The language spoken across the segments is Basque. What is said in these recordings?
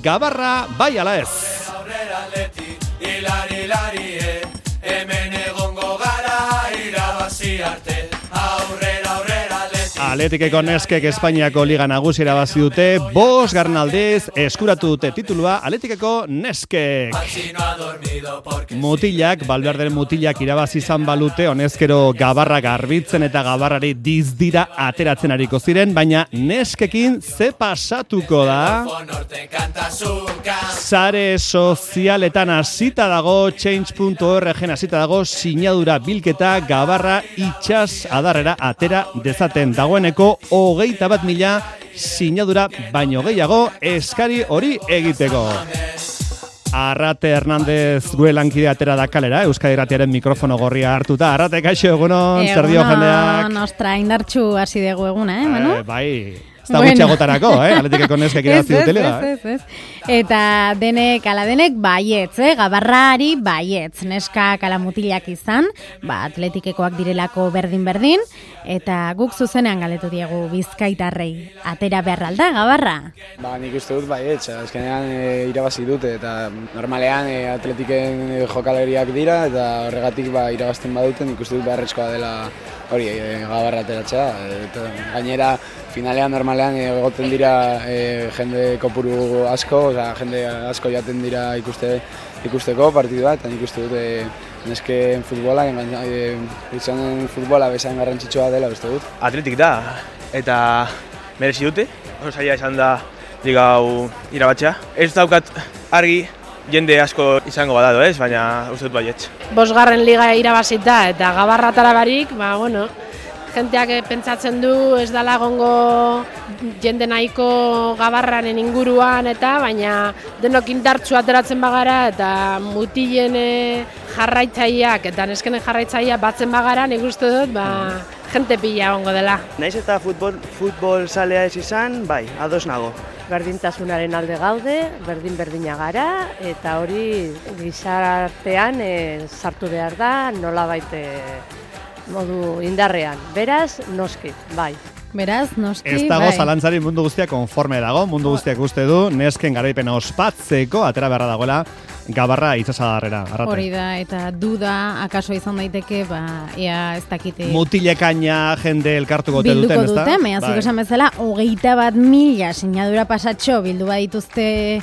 Gabarra bai ala ez? Aurrera Atleti, hilari, hemen egongo gara irabazi arte. Aurrera Atleti. Atletikeko neskek Espainiako Liga Nagusia irabazi dute, 5. aldiz eskuratu dute titulua Atletikeko neskek. Mutilak, Valverderen mutilak irabazi izan balute, honezkero Gabarra garbitzen eta Gabarrari dizdira ateratzen ariko ziren, baina neskekin ze pasatuko da? Sare sozialetan hasita dago, change.org hasita dago, sinadura bilketa Gabarra itxas adarrera atera dezaten dagoeneko 21.000 sinadura baino gehiago eskari hori egiteko. Arrate Hernández gure lankide atera da kalera, Euskadi Irratiaren mikrofono gorria hartuta. Arrate, kaixo, egunon, zer dio jendeak? Nostra, indartxu hasi dugu eguna, Manu? Bai, ez da gutxiagotarako, Atletikeko neskek irabazi dutela. Ez. Eta denek, ala denek, baietz, Gabarrari baietz. Neskak ala mutilak izan, Atletikekoak direlako berdin-berdin, eta guk zuzenean galetu diegu Bizkaitarrei. Atera beharralda, Gabarra? Nik uste dut baietz, azkenean irabazi dute, eta normalean Atletiken jokaleriak dira, eta horregatik irabazten baduten, nik uste dut beharrezkoa dela hori Gabarra ateratzea. Eta gainera, finalean normalean egoten dira jende kopuru asko, jende asko jaten dira ikusteko partidua, eta nik uste dut nesken futbola, izanen futbola bezain garrantzitsua dela, uste dut. Atletik da, eta merezi dute, oso zaila izan da liga hau irabatzea. Ez daukat argi jende asko izango badado, baina uste dut baietz. 5. liga irabazita eta Gabarra tarabarik, jenteak pentsatzen du ez dela egongo jende nahiko Gabarranen inguruan baina denok indartsu ateratzen bagara eta mutilen jarraitzaileak eta neskenen jarraitzaileak batzen bagara, nik uste dut jente pila egongo dela. Naiz eta futbol zalea ez izan, ados nago. Berdintasunaren alde gaude, berdin-berdina gara, eta hori gizartean sartu behar da, nolabait modu indarrean. Beraz, noski, bai. Beraz, noski, bai. Ez dago zalantzari mundu guztiak konforme dago, mundu guztiak uste du, nesken garaipena ospatzeko atera beharra dagoela Gabarra itsasadarrera. Hori da, eta duda, akaso izan daiteke, ea ez dakite... Mutilekaina jende elkartuko duten, ez da? Bilduko duten, mehaziko esan bezala, 21.000 sinadura pasatxo bildu badituzte...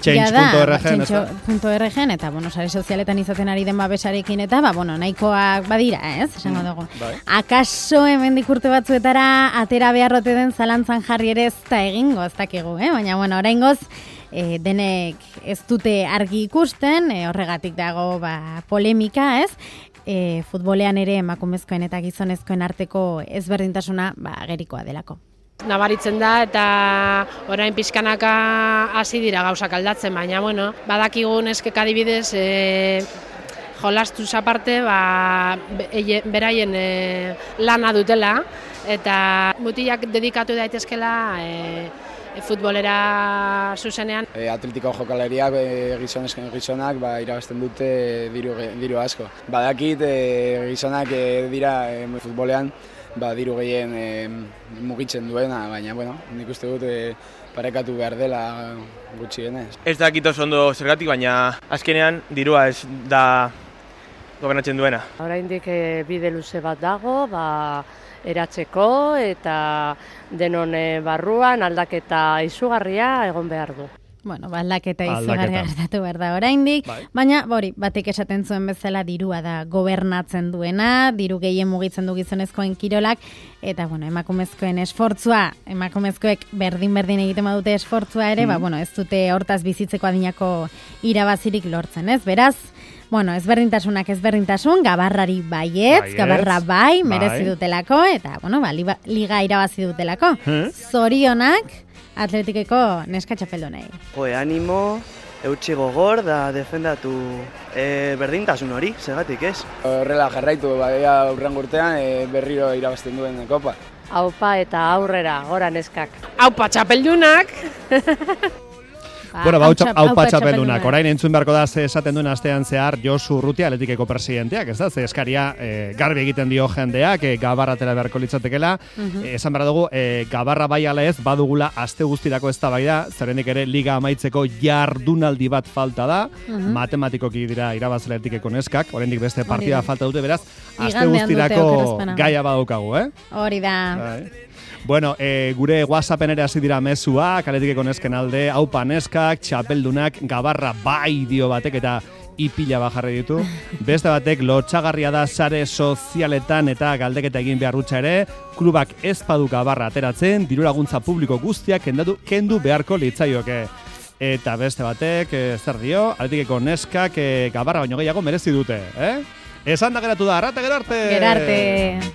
Change.org eta, sare sozialetan izaten ari den babesarekin eta, nahikoak badira, ez? Esango dugu. Akaso hemendik urte batzuetara atera beharrote den zalantzan jarri ere ez da egingo, ez dakigu, baina, oraingoz, denek ez dute argi ikusten, horregatik dago polemika, ez? Futbolean ere emakumezkoen eta gizonezkoen arteko ezberdintasuna gerikoa delako. Nabaritzen da eta orain pixkanaka hasi dira gauzak aldatzen, baina badakigu neskek adibidez jolastuz aparte beraien lana dutela eta mutilak dedikatu daitezkela futbolera zuzenean. Atletiko jokaleriak gizonak irabazten dute diru asko. Badakit gizonak dira futbolean diru gehien mugitzen duena, baina, nik uste dut parekatu behar dela gutxienez. Ez dakit oso ondo zergatik, baina azkenean dirua ez da gobernatzen duena. Oraindik bide luze bat dago, eratzeko eta denon barruan aldaketa izugarria egon behar du. Aldaketa izugarria gertatu behar da oraindik, baina batek esaten zuen bezala dirua da gobernatzen duena, diru gehien mugitzen du gizonezkoen kirolak, eta emakumezkoen esfortzua, emakumezkoek berdin-berdin egiten badute esfortzua ere, ez dute hortaz bizitzeko adinako irabazirik lortzen, ez? Beraz, ezberdintasunak ezberdintasun, Gabarrari baietz, Gabarra merezi dutelako, eta liga irabazi dutelako. Zorionak, Atletikeko neska txapeldonei. Animo, eutxi gogor da defendatu berdintasun hori, segatik ez? Horrela jarraitu, aurren urtean berriro irabazten duen kopa. Aupa eta aurrera, gora neskak. Aupa txapeldunak! Bueno, hau patxapeldunak. Orain entzun beharko da ze esaten duen astean zehar Josu Urrutia Atletikeko presidenteak, ez da? Ze eskaria garbi egiten dio jendeak, Gabarra atera beharko litzatekela. Esan behar dugu, Gabarra bai ala ez badugula aste guztirako eztabaida, zerrendik ere liga amaitzeko jardunaldi bat falta da. Matematikoki dira irabazle Atletikeko neskak, oraindik beste partida falta dute, beraz, aste guztirako gaia badaukagu, Hori da. Bueno, gure WhatsAppen ere hasi dira mezuak, Atletikeko nesken alde, aupa neskak, txapeldunak, Gabarra bai dio batek eta ipila bajarri ditu. Beste batek lotxagarria da sare sozialetan eta galdeketa egin beharrutxa ere, klubak ez badu Gabarra ateratzen, diru laguntza publiko guztiak kendu beharko litzaioke. Eta beste batek, zer dio, Atletikeko neskak Gabarra baino gehiago merezi dute, Esan da geratu da, arrate gerarte! Gerarte!